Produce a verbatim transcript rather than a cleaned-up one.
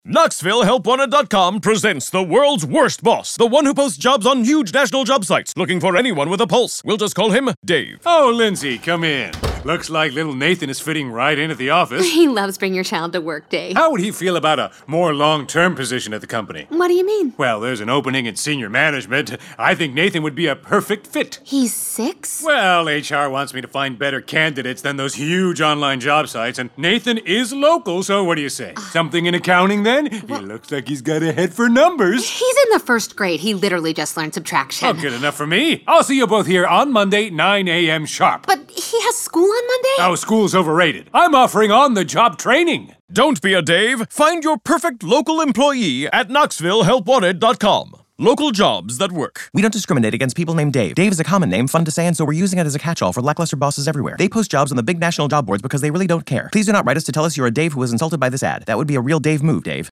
Knoxville Help Wanted dot com presents the world's worst boss, the one who posts jobs on huge national job sites, looking for anyone with a pulse. We'll just call him Dave. Oh, Lindsay, come in. Looks like little Nathan is fitting right in at the office. He loves bringing your child to work, Dave. How would he feel about a more long-term position at the company? What do you mean? Well, there's an opening in senior management. I think Nathan would be a perfect fit. He's six? Well, H R wants me to find better candidates than those huge online job sites, and Nathan is local, so what do you say? Something in accounting, then? He looks like he's got a head for numbers. He's in the first grade. He literally just learned subtraction. Oh, good enough for me. I'll see you both here on Monday, nine a.m. sharp. But he has school on Monday? Oh, school's overrated. I'm offering on-the-job training. Don't be a Dave. Find your perfect local employee at Knoxville Help Wanted dot com. Local jobs that work. We don't discriminate against people named Dave. Dave is a common name, fun to say, and so we're using it as a catch-all for lackluster bosses everywhere. They post jobs on the big national job boards because they really don't care. Please do not write us to tell us you're a Dave who was insulted by this ad. That would be a real Dave move, Dave.